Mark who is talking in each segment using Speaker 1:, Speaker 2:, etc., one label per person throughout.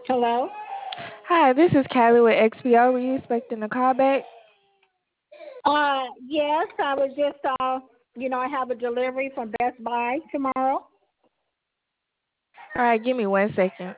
Speaker 1: Hello?
Speaker 2: Hi, this is Callie with XPO. Were you expecting a call back?
Speaker 1: Yes, I was just, I have a delivery from Best Buy tomorrow.
Speaker 2: All right, give me 1 second.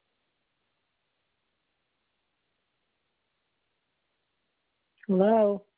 Speaker 1: Hello?